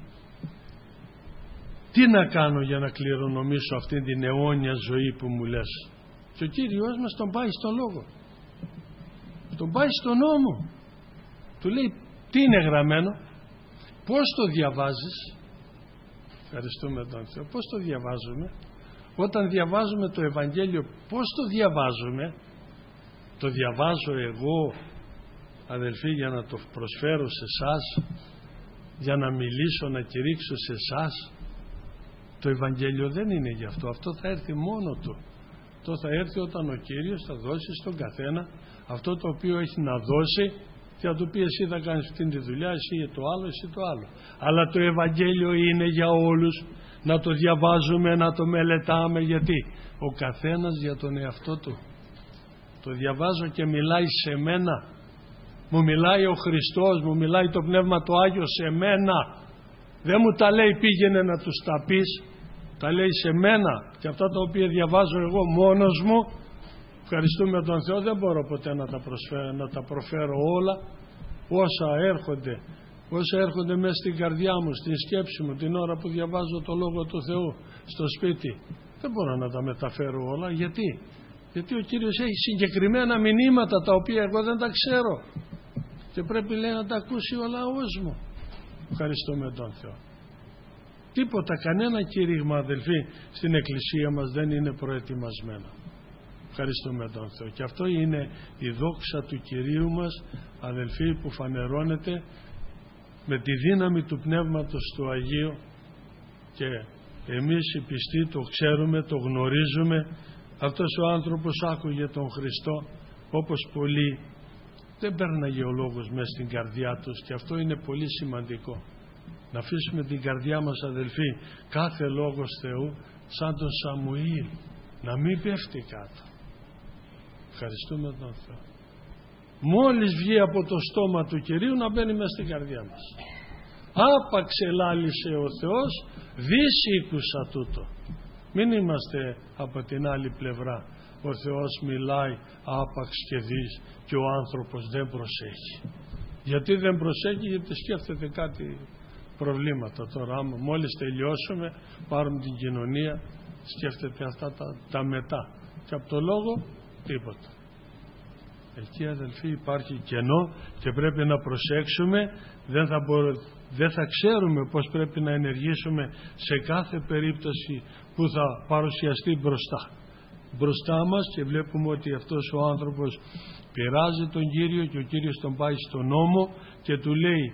τι να κάνω για να κληρονομήσω αυτή την αιώνια ζωή που μου λες? Και ο Κύριος μας τον πάει στον λόγο, τον πάει στον νόμο, του λέει τι είναι γραμμένο, πώς το διαβάζεις? Ευχαριστούμε τον Θεό. Πώς το διαβάζουμε? Όταν διαβάζουμε το Ευαγγέλιο, πώς το διαβάζουμε? Το διαβάζω εγώ, αδελφοί, για να το προσφέρω σε εσάς, για να μιλήσω, να κηρύξω σε εσάς? Το Ευαγγέλιο δεν είναι γι' αυτό. Αυτό θα έρθει μόνο του. Αυτό θα έρθει όταν ο Κύριος θα δώσει στον καθένα αυτό το οποίο έχει να δώσει και θα του πει, εσύ θα κάνεις αυτήν τη δουλειά, εσύ το άλλο, εσύ το άλλο. Αλλά το Ευαγγέλιο είναι για όλους, να το διαβάζουμε, να το μελετάμε. Γιατί? Ο καθένας για τον εαυτό του. Το διαβάζω και μιλάει σε μένα. Μου μιλάει ο Χριστός, μου μιλάει το Πνεύμα το Άγιο σε μένα. Δεν μου τα λέει πήγαινε να τους τα πεις, τα λέει σε μένα. Και αυτά τα οποία διαβάζω εγώ μόνος μου, ευχαριστούμε τον Θεό, δεν μπορώ ποτέ να τα, προσφέρω, να τα προφέρω όλα. Όσα έρχονται, όσα έρχονται μέσα στην καρδιά μου, στην σκέψη μου, την ώρα που διαβάζω το Λόγο του Θεού στο σπίτι, δεν μπορώ να τα μεταφέρω όλα. Γιατί? Γιατί ο Κύριος έχει συγκεκριμένα μηνύματα τα οποία εγώ δεν τα ξέρω και πρέπει, λέει, να τα ακούσει ο λαός μου. Ευχαριστούμε τον Θεό. Τίποτα, κανένα κήρυγμα, αδελφοί, στην Εκκλησία μας δεν είναι προετοιμασμένο. Ευχαριστούμε τον Θεό. Και αυτό είναι η δόξα του Κυρίου μας, αδελφοί, που φανερώνεται με τη δύναμη του Πνεύματος του Αγίου, και εμείς οι πιστοί το ξέρουμε, το γνωρίζουμε. Αυτός ο άνθρωπος άκουγε τον Χριστό όπως πολλοί, δεν πέρναγε ο λόγος μέσα στην καρδιά τους, και αυτό είναι πολύ σημαντικό. Να αφήσουμε την καρδιά μας, αδελφοί, κάθε λόγος Θεού σαν τον Σαμουήλ, να μην πέφτει κάτω. Ευχαριστούμε τον Θεό. Μόλις βγει από το στόμα του Κυρίου να μπαίνει μέσα στην καρδιά μας. Άπαξ ελάλησε ο Θεός, δις ήκουσα τούτο. Μην είμαστε από την άλλη πλευρά. Ο Θεός μιλάει άπαξ και δις και ο άνθρωπος δεν προσέχει. Γιατί δεν προσέχει? Γιατί σκέφτεται κάτι προβλήματα. Τώρα άμα μόλις τελειώσουμε, πάρουμε την κοινωνία, σκέφτεται αυτά τα, τα μετά, και από το λόγο τίποτα. Εκεί, αδελφοί, υπάρχει κενό και πρέπει να προσέξουμε. Δεν θα, μπορώ, δεν θα ξέρουμε πώς πρέπει να ενεργήσουμε σε κάθε περίπτωση που θα παρουσιαστεί μπροστά μπροστά μας, και βλέπουμε ότι αυτός ο άνθρωπος πειράζει τον Κύριο και ο Κύριος τον πάει στον νόμο και του λέει,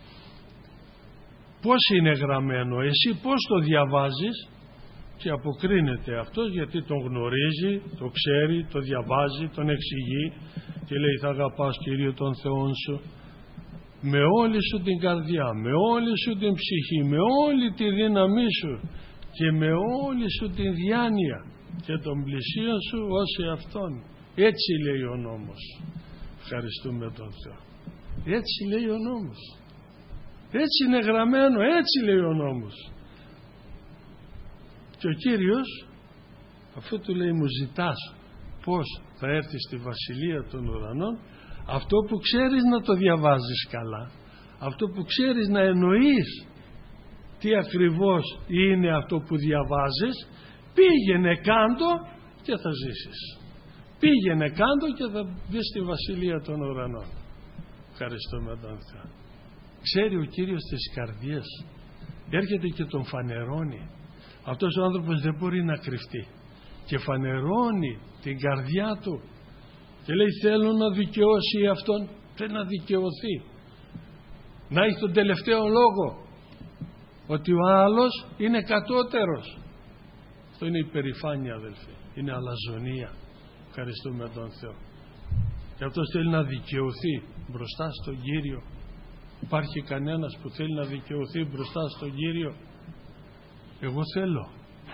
πώς είναι γραμμένο, εσύ πώς το διαβάζεις? Και αποκρίνεται αυτός, γιατί τον γνωρίζει, το ξέρει, το διαβάζει, τον εξηγεί και λέει, θα αγαπάς, Κύριο, τον Θεόν σου με όλη σου την καρδιά, με όλη σου την ψυχή, με όλη τη δύναμή σου και με όλη σου την διάνοια, και τον πλησίον σου ως εαυτόν. Έτσι λέει ο νόμος. Ευχαριστούμε τον Θεό. Έτσι λέει ο νόμος. Έτσι είναι γραμμένο, έτσι λέει ο νόμος. Και ο Κύριος, αφού του λέει, μου ζητάς πώς θα έρθει στη Βασιλεία των Ουρανών, αυτό που ξέρεις να το διαβάζεις καλά, αυτό που ξέρεις να εννοείς τι ακριβώς είναι αυτό που διαβάζεις, πήγαινε κάντο και θα ζήσεις. Πήγαινε κάντο και θα μπεις στη Βασιλεία των Ουρανών. Ευχαριστούμε τον Θεό. Ξέρει ο Κύριος τις καρδιές, έρχεται και τον φανερώνει. Αυτός ο άνθρωπος δεν μπορεί να κρυφτεί και φανερώνει την καρδιά του και λέει, θέλω να δικαιώσει αυτόν, θέλει να δικαιωθεί, να έχει τον τελευταίο λόγο, ότι ο άλλος είναι κατώτερος. Αυτό είναι υπερηφάνεια, αδελφοί, είναι αλαζονία. Ευχαριστούμε τον Θεό. Και αυτός θέλει να δικαιωθεί μπροστά στον Κύριο. Υπάρχει κανένας που θέλει να δικαιωθεί μπροστά στον Κύριο? Εγώ θέλω,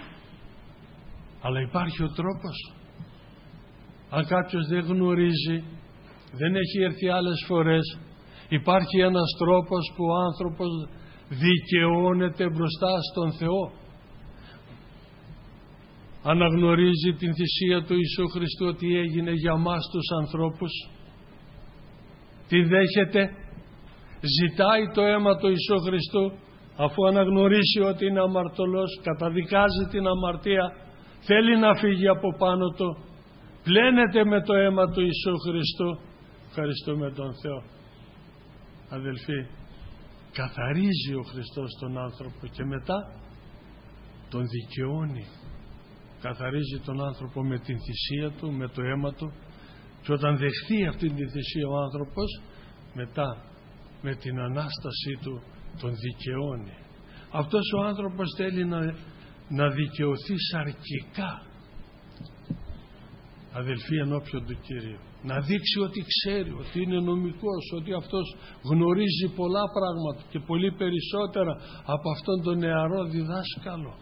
αλλά υπάρχει ο τρόπος. Αν κάποιος δεν γνωρίζει, δεν έχει έρθει άλλες φορές, υπάρχει ένας τρόπος που ο άνθρωπος δικαιώνεται μπροστά στον Θεό. Αναγνωρίζει την θυσία του Ιησού Χριστού, ότι έγινε για μας τους ανθρώπους. Τη δέχεται, ζητάει το αίμα του Ιησού Χριστού, αφού αναγνωρίσει ότι είναι αμαρτωλός, καταδικάζει την αμαρτία, θέλει να φύγει από πάνω του, πλένεται με το αίμα του Ιησού Χριστού. Ευχαριστούμε τον Θεό. Αδελφοί, καθαρίζει ο Χριστός τον άνθρωπο και μετά τον δικαιώνει. Καθαρίζει τον άνθρωπο με την θυσία του, με το αίμα του, και όταν δεχθεί αυτή τη θυσία ο άνθρωπος, μετά με την Ανάστασή του τον δικαιώνει. Αυτός ο άνθρωπος θέλει να, να δικαιωθεί σαρκικά, αδελφοί, ενώπιον του Κυρίου, να δείξει ότι ξέρει, ότι είναι νομικός, ότι αυτός γνωρίζει πολλά πράγματα και πολύ περισσότερα από αυτόν τον νεαρό διδάσκαλο.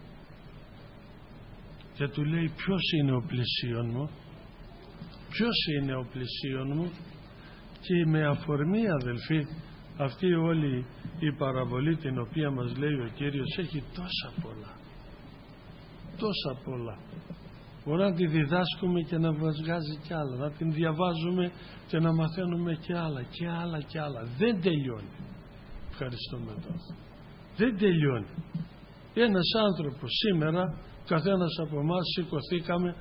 Και του λέει, ποιος είναι ο πλησίον μου, ποιος είναι ο πλησίον μου. Και με αφορμή, αδελφοί, αυτή όλη η παραβολή την οποία μας λέει ο Κύριος έχει τόσα πολλά, τόσα πολλά. Μπορεί να τη διδάσκουμε και να μας βγάζει κι άλλα, να την διαβάζουμε και να μαθαίνουμε κι άλλα και άλλα και άλλα. Δεν τελειώνει. Ευχαριστούμε τώρα. Δεν τελειώνει. Ένας άνθρωπος σήμερα, καθένας από εμάς σηκωθήκαμε,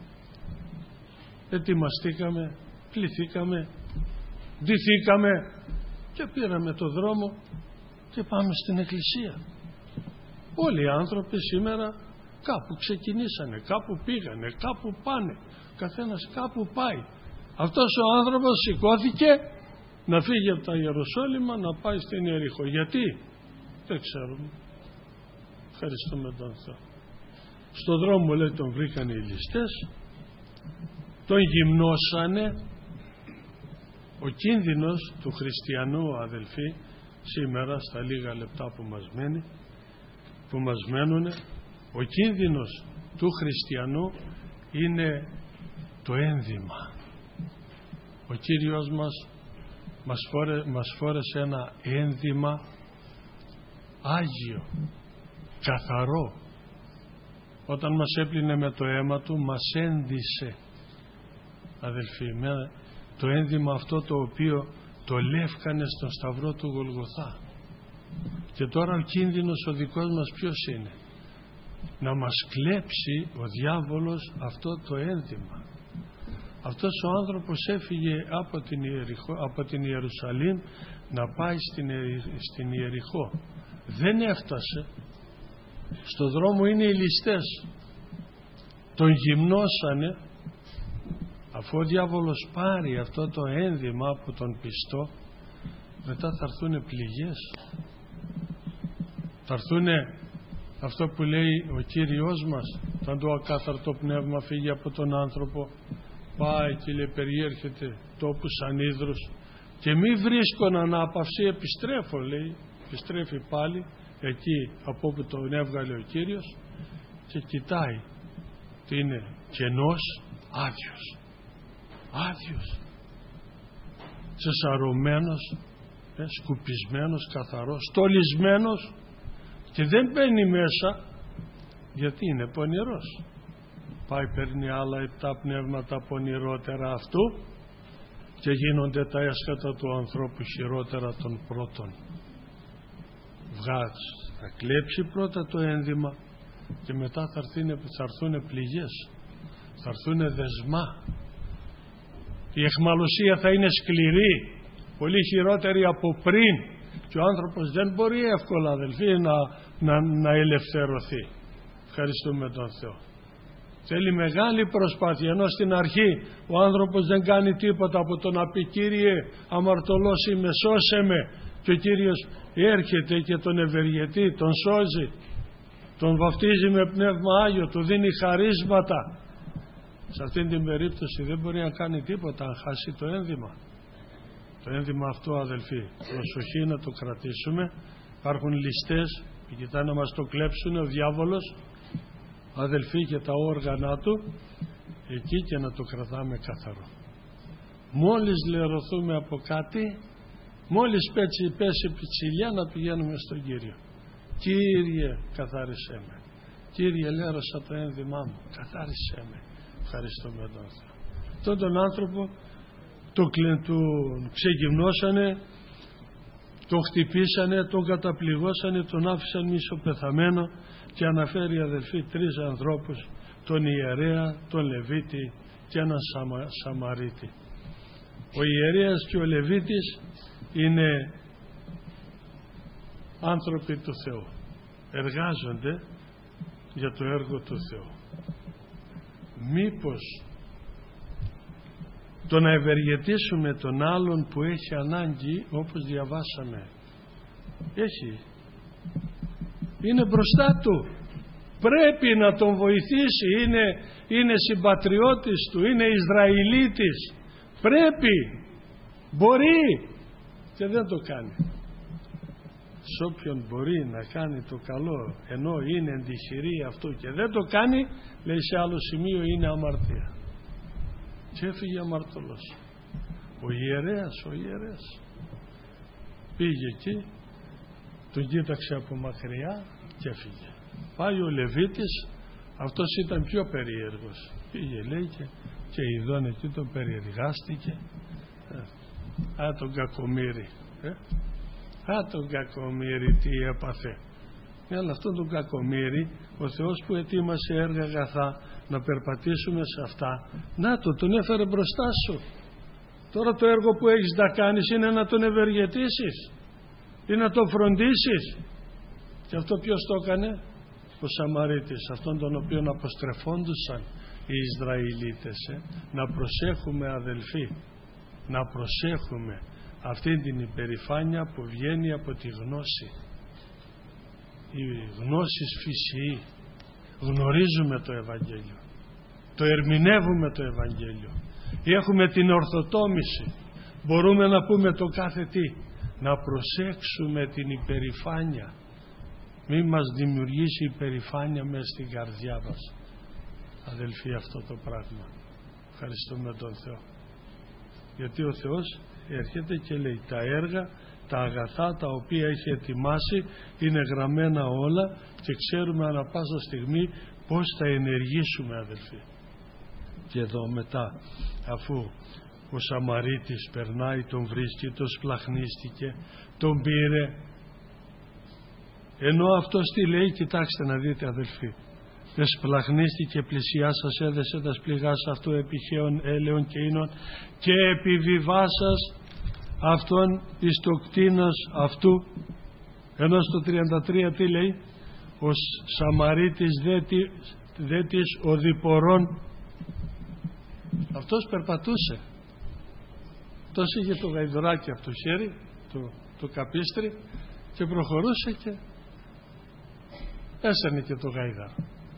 ετοιμαστήκαμε, πληθήκαμε, ντυθήκαμε και πήραμε το δρόμο και πάμε στην εκκλησία. Όλοι οι άνθρωποι σήμερα κάπου ξεκινήσανε, κάπου πήγανε, κάπου πάνε, καθένας κάπου πάει. Αυτός ο άνθρωπος σηκώθηκε να φύγει από τα Ιεροσόλυμα να πάει στην Ιεριχώ. Γιατί? Δεν ξέρουμε. Ευχαριστούμε τον Θεό. Στον δρόμο, λέει, τον βρήκαν οι ληστές, τον γυμνώσανε. Ο κίνδυνος του χριστιανού, αδελφοί, σήμερα στα λίγα λεπτά που μας μένει, που μας μένουν, ο κίνδυνος του χριστιανού είναι το ένδυμα. Ο Κύριος μας μας, φόρε, μας φόρεσε ένα ένδυμα άγιο, καθαρό. Όταν μας έπλυνε με το αίμα του, μας ένδυσε, αδελφοί, με το ένδυμα αυτό το οποίο το λεύκανε στον σταυρό του Γολγοθά. Και τώρα ο κίνδυνος ο δικός μας ποιος είναι? Να μας κλέψει ο διάβολος αυτό το ένδυμα. Αυτός ο άνθρωπος έφυγε από την, Ιεριχώ, από την Ιερουσαλήμ να πάει στην, στην Ιεριχώ. Δεν έφτασε. Στο δρόμο είναι οι ληστές. Τον γυμνώσανε. Αφού ο διάβολος πάρει αυτό το ένδυμα από τον πιστό, μετά θα έρθουν πληγές. Θα έρθουν αυτό που λέει ο Κύριος μας, όταν το ακάθαρτο πνεύμα φύγει από τον άνθρωπο, πάει και λέει, περιέρχεται τόπους ανίδρους και μη βρίσκω ανάπαυση, επιστρέφω, λέει, επιστρέφει πάλι εκεί από όπου τον έβγαλε ο Κύριος και κοιτάει τι είναι, κενός, άδειος, άδειος, τσεσαρωμένος, ε, σκουπισμένος, καθαρός, στολισμένος, και δεν μπαίνει μέσα γιατί είναι πονηρός. Πάει, παίρνει άλλα επτά πνεύματα πονηρότερα αυτού και γίνονται τα έσχατα του ανθρώπου χειρότερα των πρώτων. Βγάζει, θα κλέψει πρώτα το ένδυμα και μετά θα έρθουν, θα έρθουν πληγές, θα έρθουν δεσμά. Η αιχμαλωσία θα είναι σκληρή, πολύ χειρότερη από πριν, και ο άνθρωπος δεν μπορεί εύκολα, αδελφοί, να, να, να ελευθερωθεί. Ευχαριστούμε τον Θεό. Θέλει μεγάλη προσπάθεια, ενώ στην αρχή ο άνθρωπος δεν κάνει τίποτα από το να πει, Κύριε, αμαρτωλός είμαι, σώσε με, και ο Κύριος έρχεται και τον ευεργετεί, τον σώζει, τον βαφτίζει με πνεύμα Άγιο, του δίνει χαρίσματα. Σε αυτήν την περίπτωση δεν μπορεί να κάνει τίποτα αν χάσει το ένδυμα. Το ένδυμα αυτό, αδελφοί, προσοχή να το κρατήσουμε. Υπάρχουν ληστές που κοιτάνε να μας το κλέψουν, ο διάβολος, αδελφοί, και τα όργανα του εκεί, και να το κρατάμε καθαρό. Μόλις λερωθούμε από κάτι, μόλις πέσει, πέσει πιτσιλιά, να πηγαίνουμε στον Κύριο. Κύριε, καθάρισέ με. Κύριε, λέρωσα το ένδυμά μου, καθάρισέ με. Ευχαριστούμε τον Θεό. Αυτόν τον άνθρωπο του, του ξεγυμνώσανε, τον χτυπήσανε, τον καταπληγώσανε, τον άφησαν μισοπεθαμένο και αναφέρει, αδελφοί, τρεις ανθρώπους, τον ιερέα, τον Λεβίτη και έναν Σαμα, Σαμαρίτη. Ο ιερέας και ο Λεβίτης είναι άνθρωποι του Θεού, εργάζονται για το έργο του Θεού. Μήπως το να ευεργετήσουμε τον άλλον που έχει ανάγκη, όπως διαβάσαμε, έχει, είναι μπροστά του, πρέπει να τον βοηθήσει, είναι, είναι συμπατριώτης του, είναι Ισραηλίτης, πρέπει, μπορεί και δεν το κάνει. Σε όποιον μπορεί να κάνει το καλό, ενώ είναι εντυχηρή αυτού και δεν το κάνει, λέει σε άλλο σημείο, είναι αμαρτία. Και έφυγε αμαρτωλός. Ο ιερέας, ο ιερέας πήγε εκεί, τον κοίταξε από μακριά και έφυγε. Πάει ο Λεβίτης, αυτός ήταν πιο περίεργος, πήγε, λέει, και, και ειδών εκεί τον περιεργάστηκε. ε, α τον κακομοίρη, ε, α τον κακομοίρη τι έπαθε. Αλλά αυτόν τον κακομοίρη, ο Θεός που ετοίμασε έργα αγαθά να περπατήσουμε σε αυτά, να το, τον έφερε μπροστά σου. Τώρα το έργο που έχεις να κάνεις είναι να τον ευεργετήσεις ή να τον φροντίσεις. Και αυτό ποιος το έκανε? Ο Σαμαρίτης, αυτόν τον οποίον αποστρεφόντουσαν οι Ισραηλίτες. ε. Να προσέχουμε, αδελφοί, να προσέχουμε αυτήν την υπερηφάνεια που βγαίνει από τη γνώση. Η γνώση φυσιή. Γνωρίζουμε το Ευαγγέλιο, το ερμηνεύουμε το Ευαγγέλιο, έχουμε την ορθοτόμηση, μπορούμε να πούμε το κάθε τι. Να προσέξουμε την υπερηφάνεια, μην μας δημιουργήσει υπερηφάνεια μέσα στην καρδιά μας, αδελφοί, αυτό το πράγμα. Ευχαριστούμε τον Θεό, γιατί ο Θεός έρχεται και λέει τα έργα, τα αγαθά τα οποία έχει ετοιμάσει είναι γραμμένα όλα και ξέρουμε ανά πάσα στιγμή πώς θα ενεργήσουμε, αδελφοί. Και εδώ μετά, αφού ο Σαμαρίτης περνάει, τον βρίσκει, τον σπλαχνίστηκε, τον πήρε, ενώ αυτός τι λέει? Κοιτάξτε να δείτε, αδελφοί, εσπλαχνίστηκε, πλησιάσας, έδεσε τα σπληγάς αυτού επιχαίων έλεων και ίνων και επιβιβάσας αυτόν εις το κτίνος αυτού. Ενώ στο τριάντα τρία τι λέει? Ο Σαμαρίτης δε της οδηπορών. Αυτός περπατούσε, αυτός είχε το γαϊδουράκι από το χέρι, το, το καπίστρι, και προχωρούσε και έσανε και το γαϊδάρο.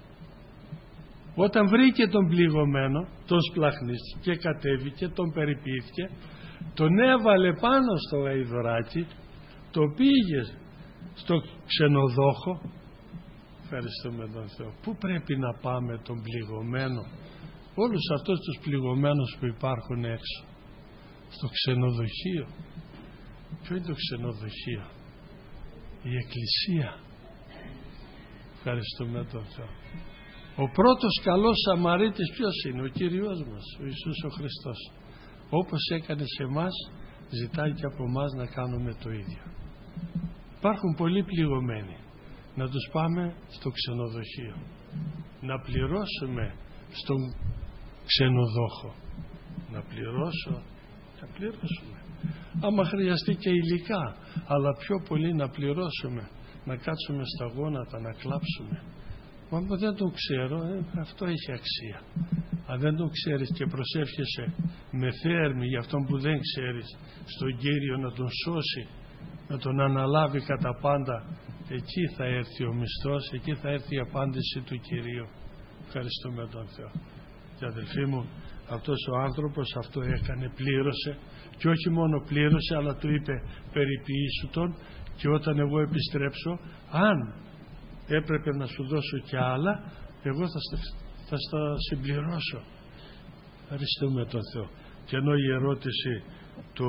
Όταν βρήκε τον πληγωμένο, τον σπλαχνίστηκε και κατέβηκε, τον περιποιήθηκε, τον έβαλε πάνω στο γαϊδουράκι, το πήγε στο ξενοδόχο. Ευχαριστούμε τον Θεό. Πού πρέπει να πάμε τον πληγωμένο, όλους αυτούς τους πληγωμένους που υπάρχουν έξω? Στο ξενοδοχείο. Ποιο είναι το ξενοδοχείο? Η Εκκλησία. Ευχαριστούμε τον Θεό. Ο πρώτος καλός Σαμαρίτης ποιος είναι? Ο Κύριος μας, ο Ιησούς ο Χριστός. Όπως έκανε σε εμάς, ζητάει και από εμάς να κάνουμε το ίδιο. Υπάρχουν πολλοί πληγωμένοι. Να τους πάμε στο ξενοδοχείο, να πληρώσουμε στον ξενοδόχο, να πληρώσω, να πληρώσουμε, άμα χρειαστεί και υλικά, αλλά πιο πολύ να πληρώσουμε, να κάτσουμε στα γόνατα, να κλάψουμε. Μα δεν τον ξέρω, ε, αυτό έχει αξία. Αν δεν τον ξέρεις και προσεύχεσαι με θέρμη για αυτόν που δεν ξέρεις, στον Κύριο να τον σώσει, να τον αναλάβει κατά πάντα, εκεί θα έρθει ο μισθός, εκεί θα έρθει η απάντηση του Κυρίου. Ευχαριστούμε τον Θεό. Και αδελφοί μου, αυτός ο άνθρωπος αυτό έκανε, πλήρωσε, και όχι μόνο πλήρωσε, αλλά του είπε περιποιήσου τον, και όταν εγώ επιστρέψω, αν έπρεπε να σου δώσω κι άλλα, εγώ θα στα, θα στα συμπληρώσω. Ευχαριστούμε τον Θεό. Και ενώ η ερώτηση του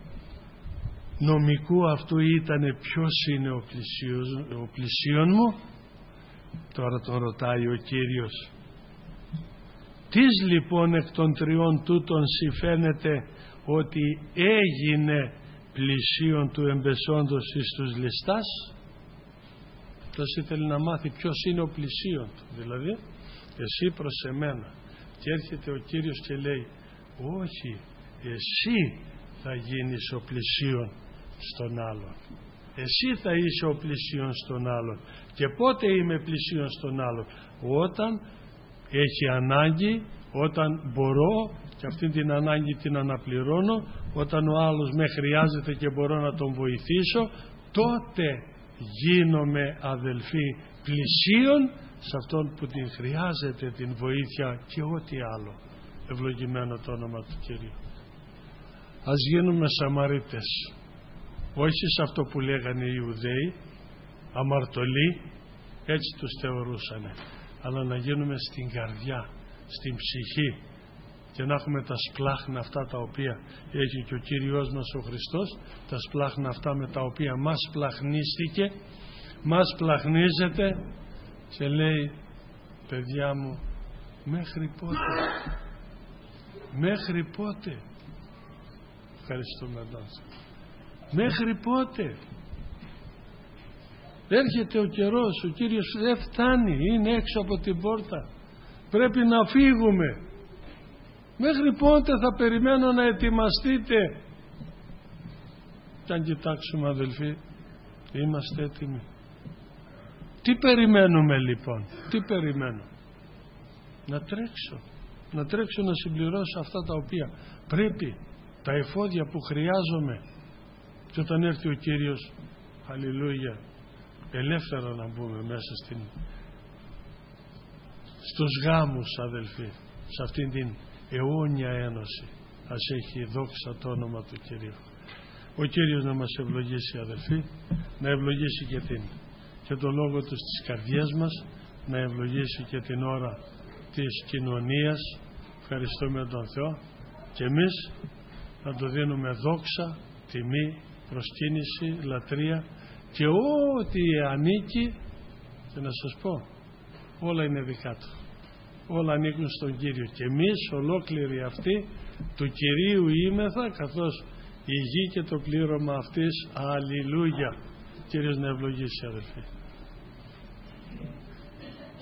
νομικού αυτού ήταν ποιος είναι ο, πλησίος, ο πλησίον μου, τώρα τον ρωτάει ο Κύριος. Τις λοιπόν εκ των τριών τούτων συμφαίνεται ότι έγινε πλησίον του εμπεσόντος εις τους ληστάς. Αυτός ήθελε να μάθει ποιος είναι ο πλησίον του, δηλαδή εσύ προς εμένα, και έρχεται ο Κύριος και λέει όχι, εσύ θα γίνεις ο πλησίον στον άλλον, εσύ θα είσαι ο πλησίον στον άλλον. Και πότε είμαι πλησίον στον άλλον? Όταν έχει ανάγκη, όταν μπορώ και αυτή την ανάγκη την αναπληρώνω, όταν ο άλλος με χρειάζεται και μπορώ να τον βοηθήσω, τότε γίνομαι, αδελφοί, πλησίον σε αυτόν που την χρειάζεται την βοήθεια και ό,τι άλλο. Ευλογημένο το όνομα του Κυρίου. Ας γίνουμε Σαμαρίτες, όχι σε αυτό που λέγανε οι Ιουδαίοι, αμαρτωλοί, έτσι τους θεωρούσανε, αλλά να γίνουμε στην καρδιά, στην ψυχή, και να έχουμε τα σπλάχνα αυτά τα οποία έχει και ο Κύριος μας ο Χριστός, τα σπλάχνα αυτά με τα οποία μας σπλαχνίστηκε, μας πλαχνίζεται και λέει παιδιά μου, μέχρι πότε, μέχρι πότε, ευχαριστούμε τον, μέχρι πότε? Έρχεται ο καιρός, ο Κύριος δεν φτάνει, είναι έξω από την πόρτα, πρέπει να φύγουμε. Μέχρι πότε θα περιμένω να ετοιμαστείτε? Και αν κοιτάξουμε, αδελφοί, είμαστε έτοιμοι. Τι περιμένουμε λοιπόν? Τι περιμένω? Να τρέξω, να τρέξω να συμπληρώσω αυτά τα οποία πρέπει, τα εφόδια που χρειάζομαι, και όταν έρθει ο Κύριος, αλληλούια, ελεύθερα να μπούμε μέσα στην, στους γάμους, αδελφοί, σε αυτήν την αιώνια ένωση. Ας έχει δόξα το όνομα του Κυρίου. Ο Κύριος να μας ευλογήσει, αδελφοί, να ευλογήσει και, την, και το λόγο του στις καρδιές μας, να ευλογήσει και την ώρα της κοινωνίας. Ευχαριστούμε τον Θεό και εμείς να το δίνουμε δόξα, τιμή, προσκύνηση, λατρεία και ό,τι ανήκει, και να σας πω, όλα είναι δικά του. Όλα ανήκουν στον Κύριο και εμείς ολόκληροι αυτοί του Κυρίου είμεθα, καθώς η γη και το πλήρωμα αυτής. Αλληλούια. Κύριος να ευλογήσει, αδελφοί.